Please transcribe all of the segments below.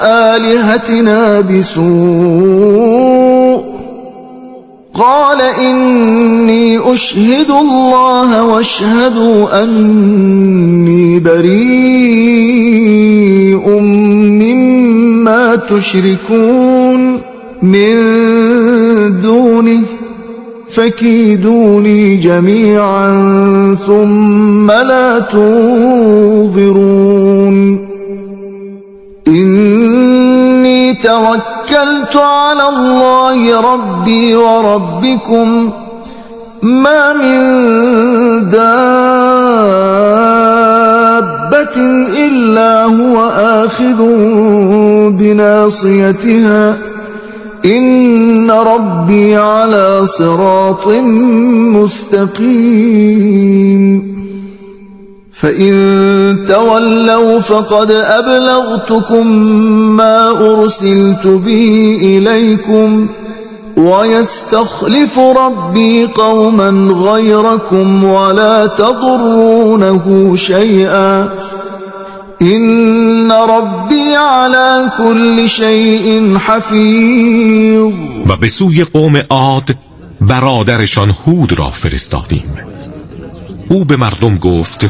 آلهتنا بسوء قال إني أشهد الله واشهدوا أني بريء مما تشركون من دونه فكيدوني جميعا ثم لا تنظرون إني توكلت على الله ربي وربكم ما من دابة إلا هو آخذ بناصيتها إن ربي على صراط مستقيم فإن تولوا فقد أبلغتكم ما أرسلت به إليكم ويستخلف ربي قوما غيركم ولا تضرونه شيئا إن ربي على كل شيء حفیظ. و به سوی قوم عاد برادرشان هود را فرستادیم. او به مردم گفت: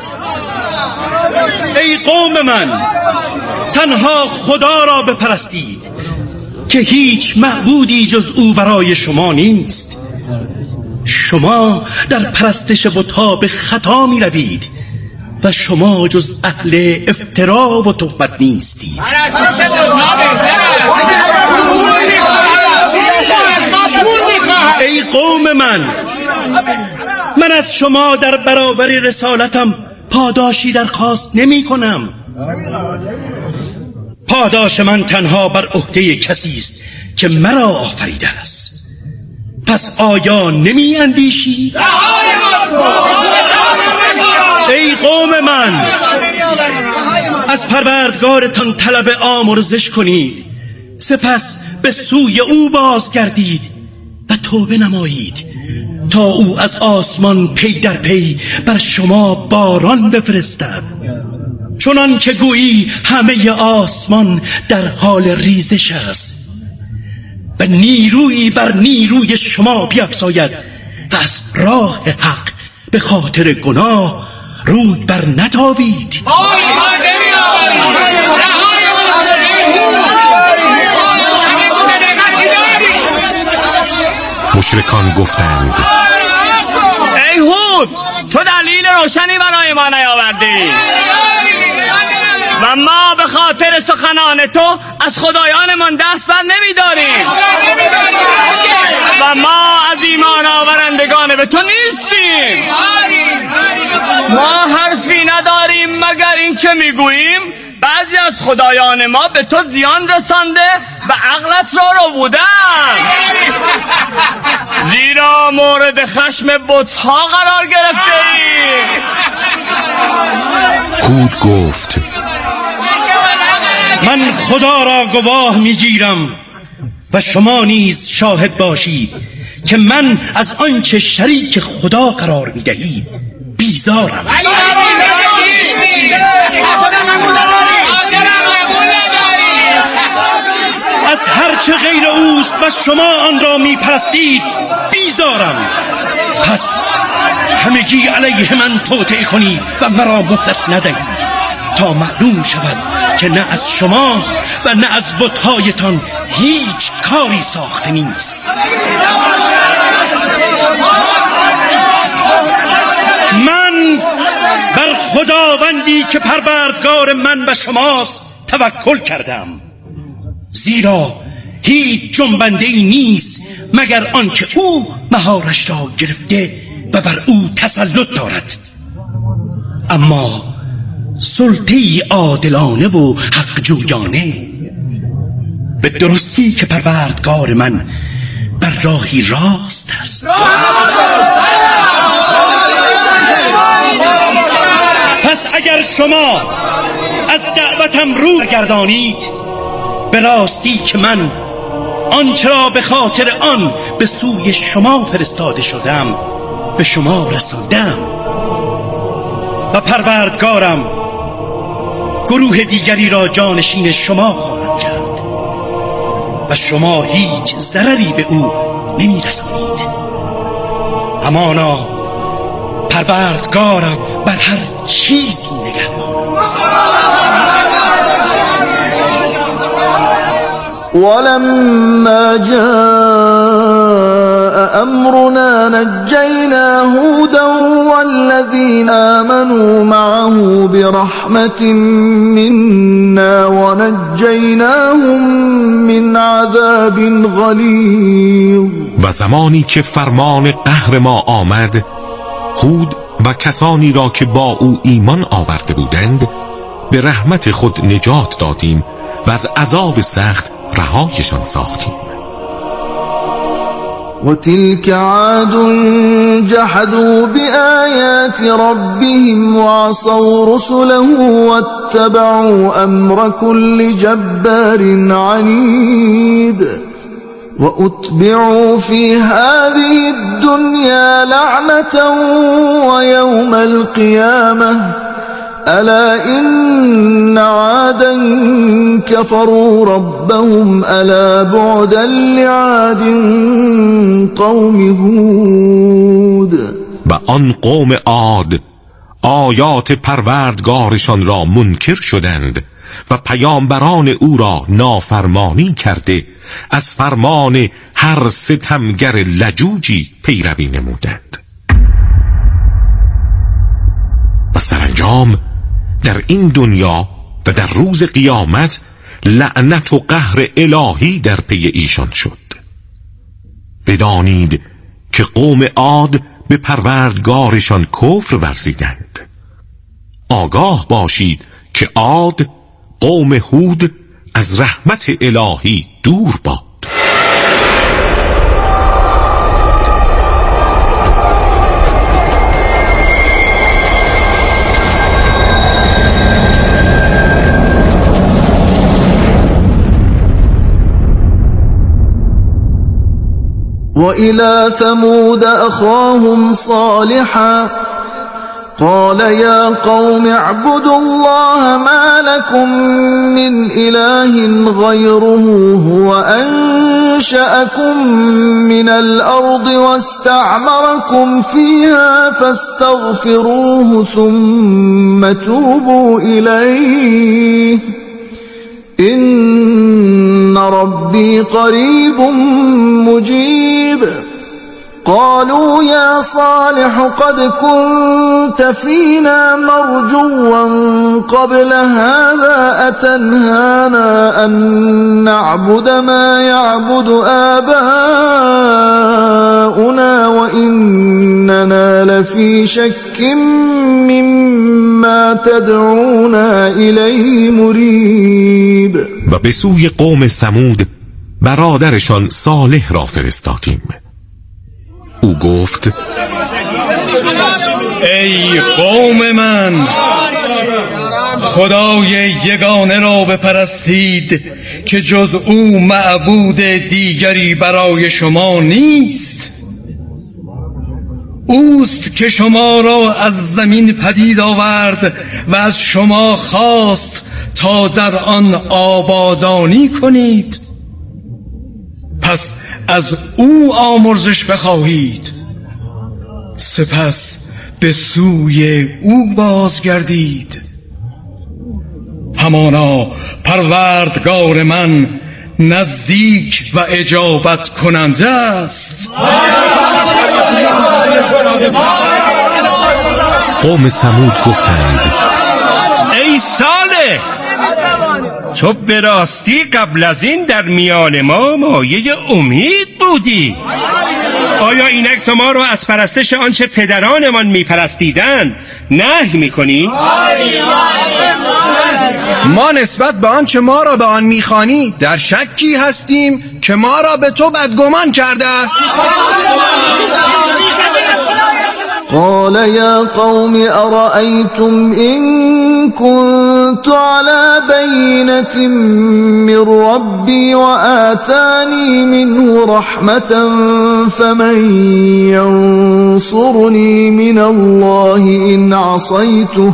ای قوم من، تنها خدا را بپرستید که هیچ معبودی جز او برای شما نیست. شما در پرستش بت‌ها به خطا می روید و شما جز اهل افترا و تهمت نیستید. ای قوم من از شما در برابر رسالتم پاداشی درخواست نمی کنم. پاداش من تنها بر عهده کسی است که مرا آفریده است. پس آیا نمی اندیشی؟ ای قوم من، از پروردگارتان طلب آمرزش کنید، سپس به سوی او بازگردید و توبه نمایید تا او از آسمان پی در پی بر شما باران بفرستد، چنان که گویی همه آسمان در حال ریزش است و نیرویی بر نیروی شما بیفزاید و از راه حق به خاطر گناه روی بر نتابید. مشرکان گفتند: ای هود، تو دلیل روشنی برای ما نیاوردی و ما به خاطر سخنان تو از خدایانمان دست بر نمی‌داریم و ما از ایمان آورندگان به تو نیستیم. ما حرفی نداریم مگر این که میگوییم بعضی از خدایان ما به تو زیان رسانده و عقلت را بودن، زیرا مورد خشم بت‌ها قرار گرفته ای. هود گفت: من خدا را گواه میگیرم و شما نیز شاهد باشید که من از آنچه شریک خدا قرار میدهید بیزارم. از هرچه غیر اوست و شما آن را میپرستید بیزارم. پس همگی علیه من توطئه کنید و مرا مهلت ندهید تا معلوم شود که نه از شما و نه از بت‌هایتان هیچ کاری ساخته نیست. من بر خداوندی که پروردگار من و شماست توکل کردم، زیرا هیچ جنبنده‌ای نیست مگر آنکه او مهارش را گرفته و بر او تسلط دارد. اما سلطه‌ای عادلانه و حق جویانه به درستی که پروردگار من بر راهی راست است. پس اگر شما از دعوتم رو گردانید، به راستی که من آنچه را به خاطر آن به سوی شما فرستاده شدم به شما رساندم و پروردگارم گروه دیگری را جانشین شما خواهد. و شما هیچ ضرری به او نمی‌رسانید. همانا پروردگارم بر هر چیزی نگهبان است. ولما جاء أمرنا نجينا هودا والذين آمنوا معه برحمة منا ونجيناهم من عذاب غلیظ. و زمانی که فرمان قهر ما آمد، هود و کسانی را که با او ایمان آورده بودند به رحمت خود نجات دادیم و از عذاب سخت رهایشان ساختیم. وتلك عاد جحدوا بآيات ربهم وعصوا رسله واتبعوا أمر كل جبار عنيد وأتبعوا في هذه الدنيا لعنة ويوم القيامة ألا إن عادا كفروا ربهم ألا بعدا لعاد قوم هود. و آن قوم عاد آیات پروردگارشان را منکر شدند و پیامبران او را نافرمانی کرده از فرمان هر ستمگر لجوجی پیروی نمودند. و سرانجام در این دنیا و در روز قیامت لعنت و قهر الهی در پی ایشان شد. بدانید که قوم عاد به پروردگارشان کفر ورزیدند. آگاه باشید که عاد قوم هود از رحمت الهی دور باد. وإلى ثمود أخاهم صالحا قال يا قوم اعبدوا الله ما لكم من إله غيره هو أنشأكم من الأرض واستعمركم فيها فاستغفروه ثم توبوا إليه إن ربي قريب مجيب. قالوا يا صالح قد كنت فينا مرجوا قبل هذا أتنهانا أن نعبد ما يعبد آباؤنا وإننا لفي شك مما تدعونا إليه مريب. و به سوی قوم ثمود برادرشان صالح را فرستادیم. او گفت ای قوم من، خدای یگانه را بپرستید که جز او معبود دیگری برای شما نیست. اوست که شما را از زمین پدید آورد و از شما خواست تا در آن آبادانی کنید. پس از او آمرزش بخواهید، سپس به سوی او بازگردید. همانا پروردگار من نزدیک و اجابت کننده است. قوم ثمود گفتند ای صالح، تو به راستی قبل از این در میان ما مایه امید بودی. آیا اینک تو ما رو از پرستش آنچه پدرانمان میپرستیدند نهی میکنی؟ ما نسبت به آنچه ما را به آن میخوانی در شکی هستیم که ما را به تو بدگمان کرده است. قال يا قوم أرأيتم إن كنت على بينة من ربي وآتاني منه رحمة فمن ينصرني من الله إن عصيته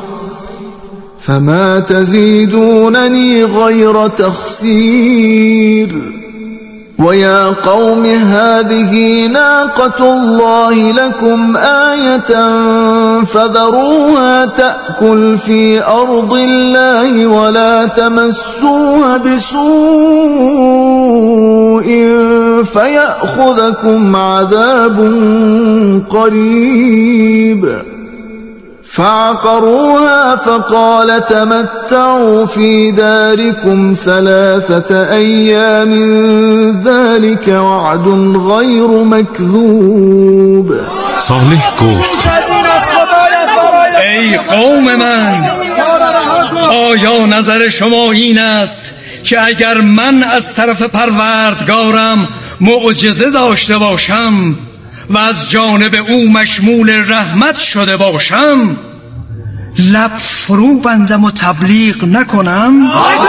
فما تزيدونني غير تخسير. ويا قوم هذه ناقة الله لكم آية فذروها تأكل في أرض الله ولا تمسوها بسوء فيأخذكم عذاب قريب فعقروها فقال تمتعوا في داركم 3 أيام ذلك وعد غير مكذوب. صالح گفت ای قوم من، آیا نظر شما این است که اگر من از طرف پروردگارم معجزه داشته باشم و از جانب او مشمول رحمت شده باشم لب فرو بندم و تبلیغ نکنم؟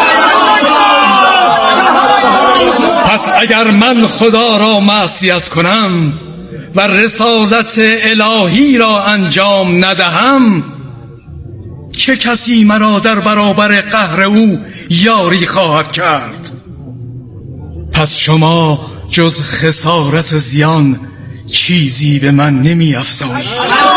پس اگر من خدا را معصیت کنم و رسالت الهی را انجام ندهم، چه کسی مرا در برابر قهر او یاری خواهد کرد؟ پس شما جز خسارت زیان چیزی به من نمی افزایید.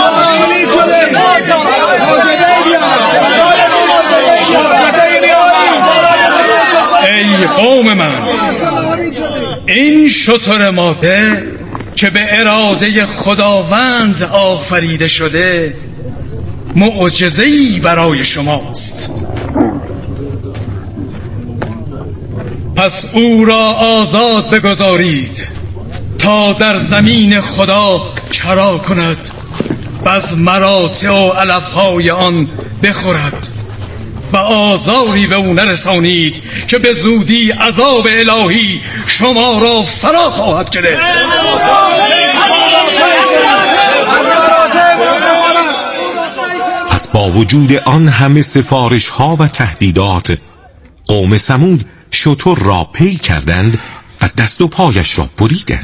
ای قوم من، این شتر ماده که به اراده خداوند آفریده شده معجزه‌ای برای شماست. پس او را آزاد بگذارید تا در زمین خدا چرا کند و از مراتع و علفهای آن بخورد و آزاری به او نرسانید که به زودی عذاب الهی شما را فرا خواهد گرفت. پس با وجود آن همه سفارش ها و تهدیدات، قوم ثمود شتر را پی کردند و دست و پایش را بریدند.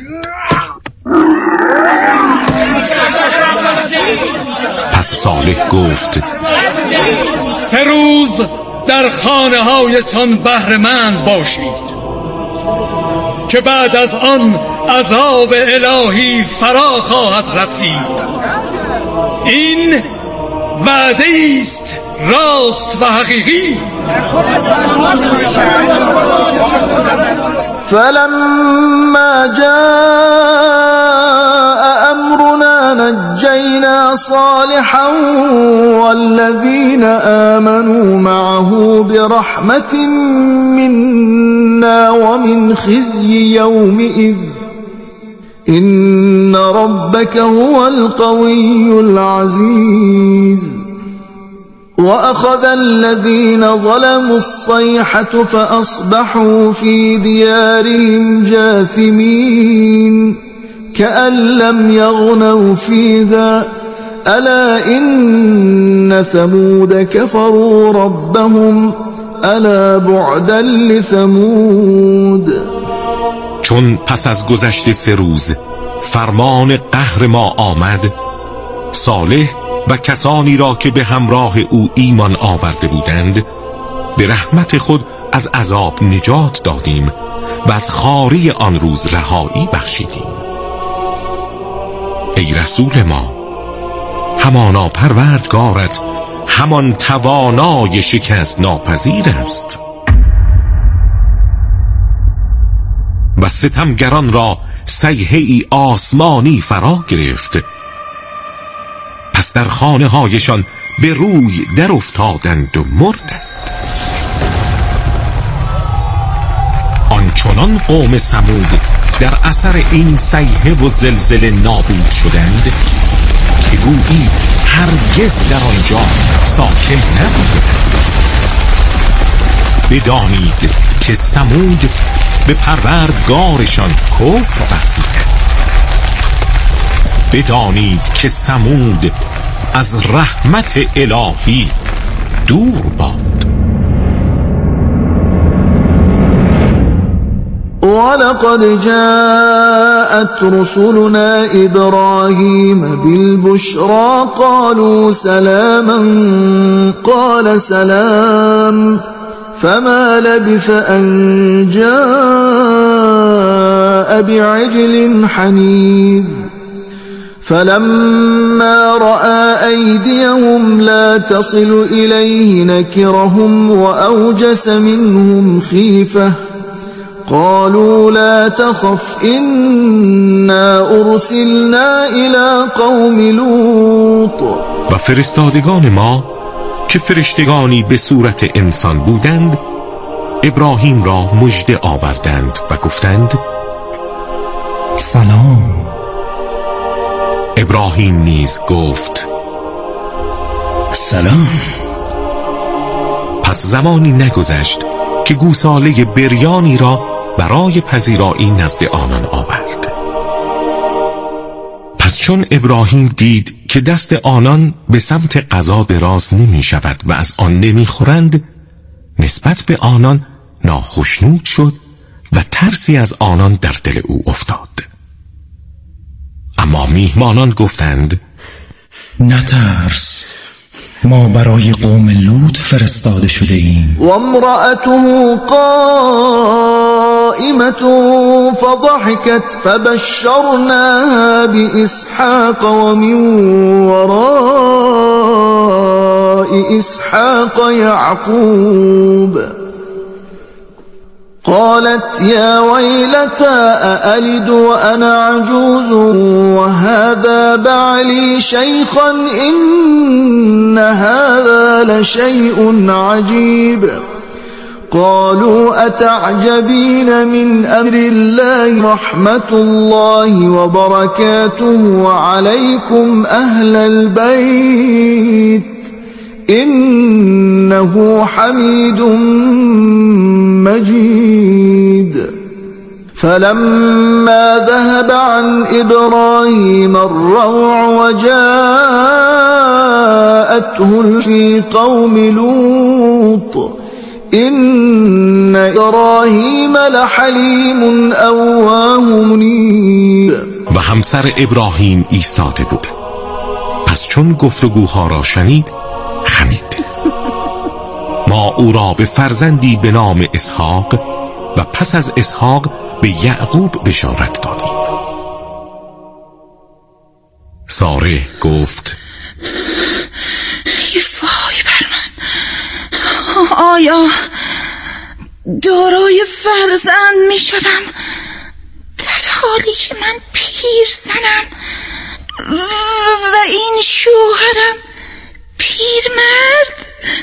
پس صالح گفت 3 روز در خانه هایتان بهره‌مند باشید که بعد از آن عذاب الهی فرا خواهد رسید. این وعده است راست و حقیقی. فلما جاء أمرنا نجينا صالحا والذين آمنوا معه برحمة منا ومن خزي يومئذ إن ربك هو القوي العزيز. وأخذ الذين ظلموا الصيحة فأصبحوا في ديارهم جاثمين كأن لم يغنوا فيها ألا إن ثمود كفروا ربهم ألا بعدا لثمود. چون پس از گذشت 3 روز فرمان قهر ما آمد، صالح و کسانی را که به همراه او ایمان آورده بودند به رحمت خود از عذاب نجات دادیم و از خواری آن روز رهایی بخشیدیم. ای رسول ما، همانا پروردگارت همان توانای شکست ناپذیر است و ستمگران را صیحه‌ای آسمانی فرا گرفت. پس در خانه هایشان به روی در افتادند و مردند. آنچنان قوم ثمود در اثر این صیحه و زلزله نابود شدند که گویی هرگز در آنجا ساکن نبودند. بدانید که ثمود به پروردگارشان کفر ورزیدند. بدانید که ثمود از رحمت الهی دور باد. ولقد جاءت رسلنا إبراهيم بالبشرى قالوا سلاما قال سلام فما لبث أن جاء وجاء بعجل حنيذ فلما رأى أيديهم لا تصل إليه نكرهم وأوجس منهم خيفة قالوا لا تخف إنا أرسلنا إلى قوم لوط. و فرستادگان ما که فرشتگانی به صورت انسان بودند ابراهیم را مژده آوردند و گفتند سلام. ابراهیم نیز گفت سلام. پس زمانی نگذشت که گوساله بریانی را برای پذیرایی نزد آنان آورد. پس چون ابراهیم دید که دست آنان به سمت غذا دراز نمی شود و از آن نمی خورند، نسبت به آنان ناخشنود شد و ترسی از آنان در دل او افتاد. اما میهمانان گفتند نترس، ما برای قوم لوط فرستاده شده ایم. و امرأته قائمة فضحكت فبشرناها بإسحاق ومن وراء إسحاق يعقوب قالت يا ويلتى أألد وأنا عجوز وهذا بعلي شيخا إن هذا لشيء عجيب قالوا أتعجبين من أمر الله رحمة الله وبركاته عليكم أهل البيت إنه حميد مجيد. فلما ذهب عن إبراهيم الروع وجاءته في قوم لوط إن إبراهيم لحليم أواه منيب. و همسر ابراهیم ایستاده بود. پس چون گفتگوها را شنید خندید. ما او را به فرزندی به نام اسحاق و پس از اسحاق به یعقوب بشارت دادیم. ساره گفت ای وای بر من، آیا دارای فرزند می شدم در حالی که من پیرزنم و این شوهرم پیرمرد؟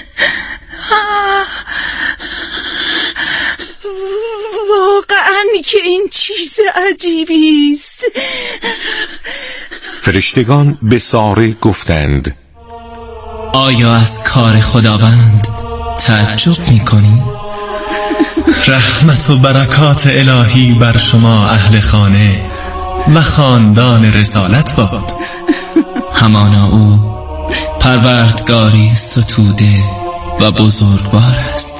واقعا که این چیز عجیبی است. فرشتگان به ساره گفتند آیا از کار خداوند تعجب می‌کنی؟ رحمت و برکات الهی بر شما اهل خانه و خاندان رسالت باد. همانا او پروردگاری ستوده و بزرگوار است.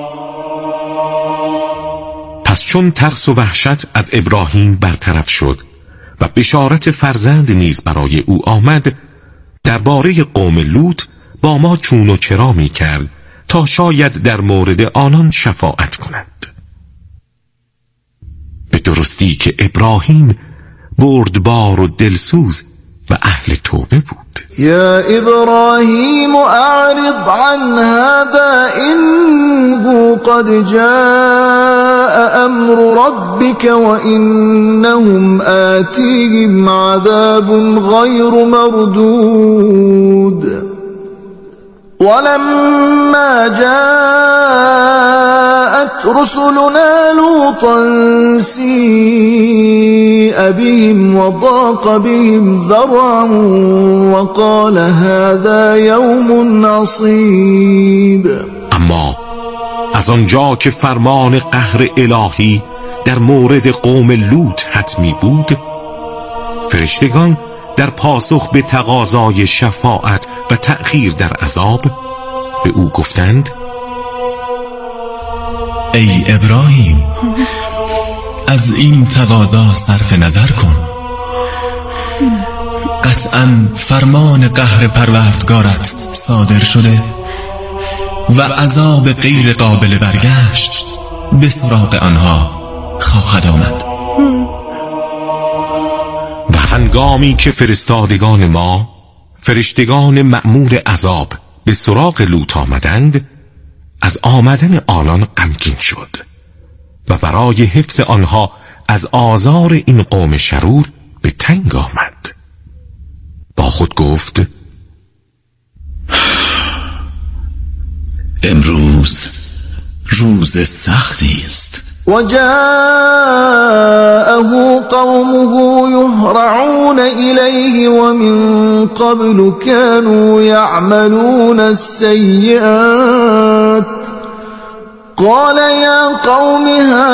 پس چون ترس و وحشت از ابراهیم برطرف شد و بشارت فرزند نیز برای او آمد، درباره قوم لوط با ما چون و چرا می کرد تا شاید در مورد آنان شفاعت کند. به درستی که ابراهیم بردبار و دلسوز و اهل توبه بود. یا ابراهیم اعرض عن هذا انه قد جاء امر ربك وانهم آتيهم عذاب غير مردود. ولما جاءت رسلنا لوطا سيء بهم وضاق بهم ذرعا وقال هذا يوم عصيب. اما از آنجا که فرمان قهر الهی در مورد قوم لوط حتمی بود، فرشتگان در پاسخ به تقاضای شفاعت و تأخیر در عذاب به او گفتند ای ابراهیم، از این تقاضا صرف نظر کن. قطعاً فرمان قهر پروردگارت صادر شده و عذاب غیر قابل برگشت به سراغ آنها خواهد آمد. هنگامی که فرستادگان ما، فرشتگان مأمور عذاب، به سراغ لوط آمدند، از آمدن آنان غمگین شد و برای حفظ آنها از آزار این قوم شرور به تنگ آمد. با خود گفت: امروز روز سختی است. وجاءه قومه يهرعون إليه ومن قبل كانوا يعملون السيئات قال يا قوم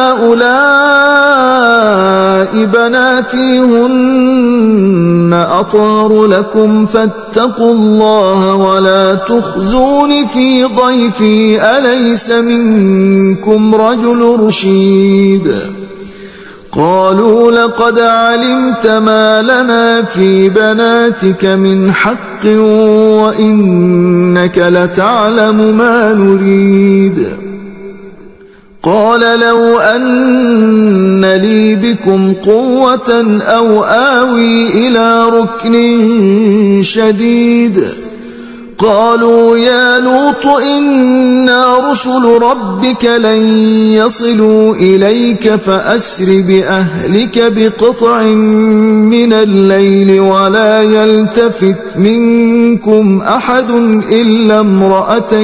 هؤلاء بناتي هن أطهر لكم فاتقوا الله ولا تخزون في ضيفي أليس منكم رجل رشيد قالوا لقد علمت ما لنا في بناتك من حق وإنك لتعلم ما نريد قال لو أن لي بكم قوة أو آوي إلى ركن شديد قالوا يا لوط إنا رسل ربك لن يصلوا إليك فأسر بأهلك بقطع من الليل ولا يلتفت منكم أحد إلا امرأتك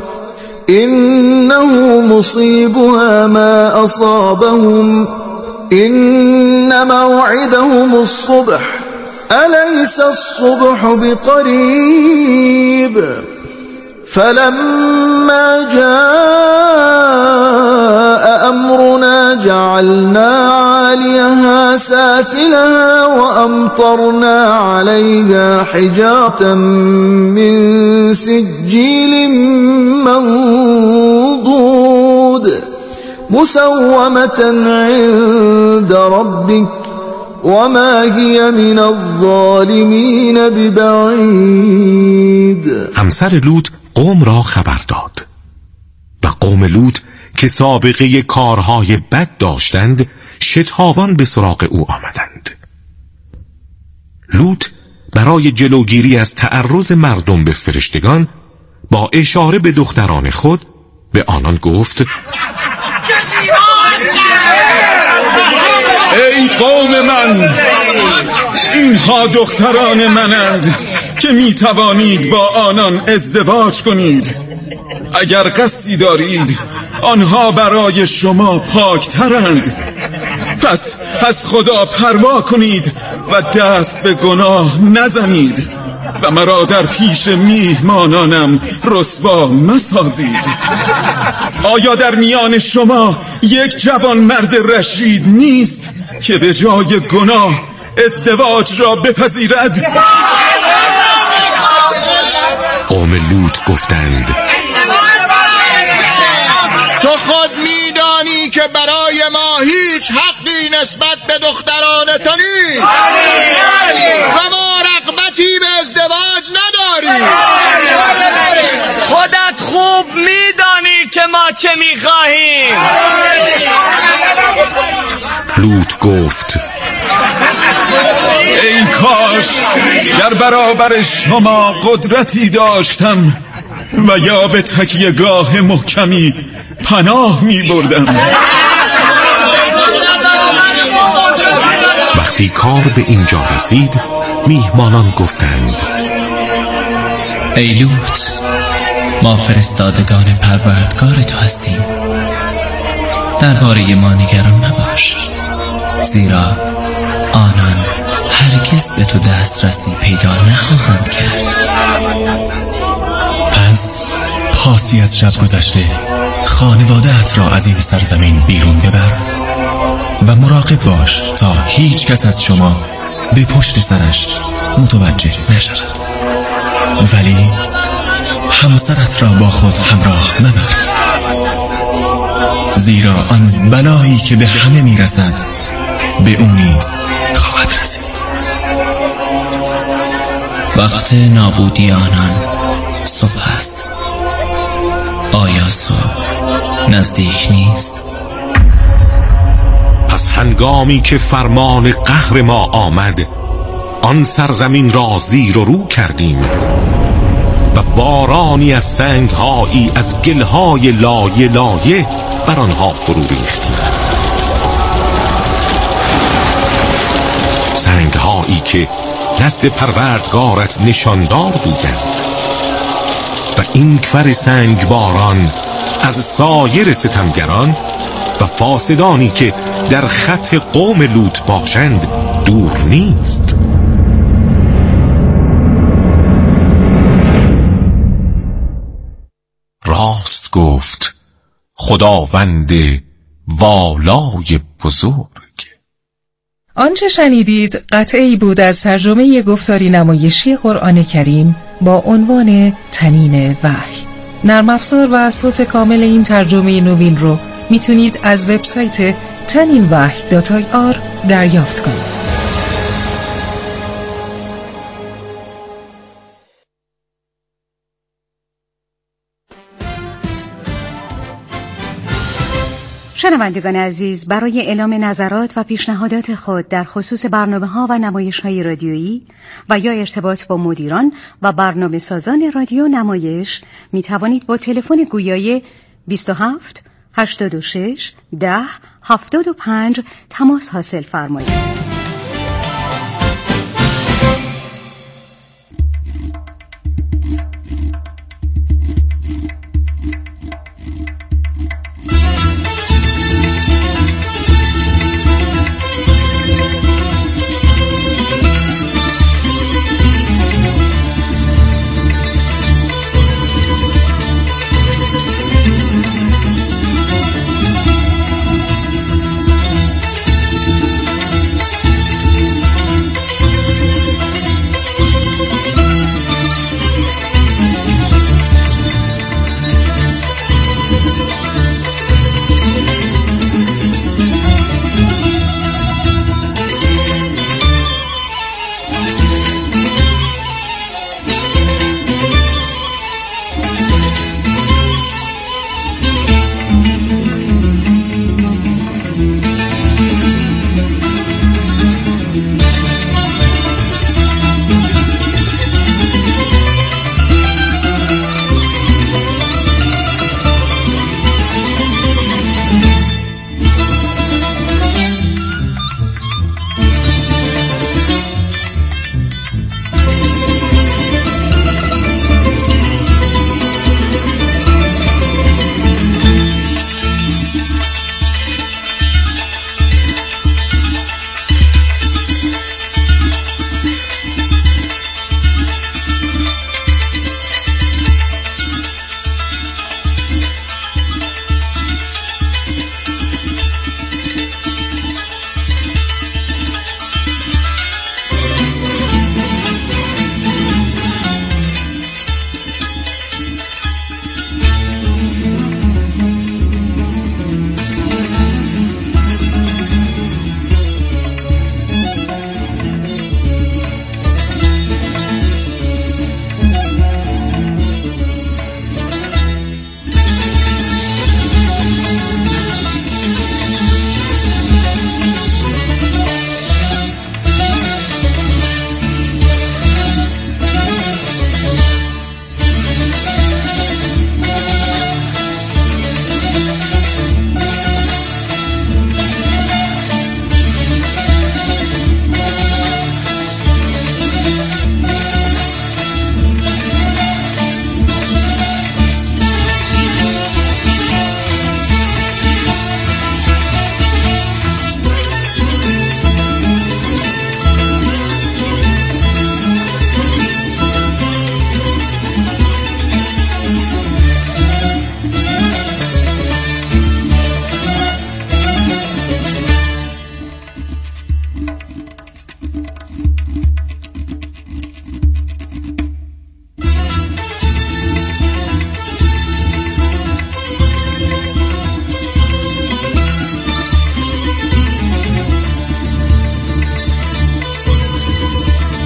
إنه مصيبها ما أصابهم إن موعدهم الصبح أليس الصبح بقريب فلما جاء أمرنا جعلنا عاليها سافلها وأمطرنا عليها حجارة من سجيل منضود مسومة عند ربك وما هي من الظالمين ببعید. همسر لوط قوم را خبر داد و قوم لوط که سابقه کارهای بد داشتند شتابان به سراغ او آمدند. لوط برای جلوگیری از تعرض مردم به فرشتگان با اشاره به دختران خود به آنان گفت: ای قوم من، اینها دختران منند که می توانید با آنان ازدواج کنید. اگر قصدی دارید آنها برای شما پاکترند. پس از خدا پروا کنید و دست به گناه نزنید و مرا در پیش میهمانانم رسوا مسازید. آیا در میان شما یک جوان مرد رشید نیست که به جای گناه ازدواج را بپذیرد؟ قوم لوط گفتند: تو خود میدانی که برای ما هیچ حقی نسبت به دختران تو نیست و ما رغبتی به ازدواج نداریم. خودت خوب میدانی که ما چه میخواهیم. لوط گفت: ای کاش در برابر شما قدرتی داشتم و یا به تکیه‌گاه محکمی پناه می بردم. وقتی کار به اینجا رسید میهمانان گفتند: ای لوط، ما فرستادگان پروردگار تو هستیم. درباره ما نگران نباش، زیرا آنان هرگز به تو دسترسی پیدا نخواهند کرد. پس پاسی از شب گذشته خانواده‌ات را از این سرزمین بیرون ببر و مراقب باش تا هیچ کس از شما به پشت سرش متوجه نشود، ولی همسرت را با خود همراه مبر، زیرا آن بلایی که به همه میرسد به او نیز خواهد رسید. وقت نابودی آنان صبح است. آیا صبح نزدیک نیست؟ پس هنگامی که فرمان قهر ما آمد آن سرزمین را زیر و رو کردیم و بارانی از سنگهایی از گلهای لایه لایه بر آنها فرو ریختیم. سنگهایی که نزد پروردگارت نشاندار بودند و این کفر سنگ باران از سایر ستمگران و فاسدانی که در خط قوم لوط باشند دور نیست. راست گفت خداوند والای بزرگ. آنچه شنیدید قطعی بود از ترجمه گفتاری نمایشی قرآن کریم با عنوان طنین وحی. نرم افزار و صوت کامل این ترجمه نوین رو میتونید از وبسایت taninwahy.ir دریافت کنید. شنوندگان عزیز، برای اعلام نظرات و پیشنهادات خود در خصوص برنامه‌ها و نمایش‌های رادیویی و یا ارتباط با مدیران و برنامه‌سازان رادیو نمایش می توانید با تلفن گویای 27 86 10 75 تماس حاصل فرمایید.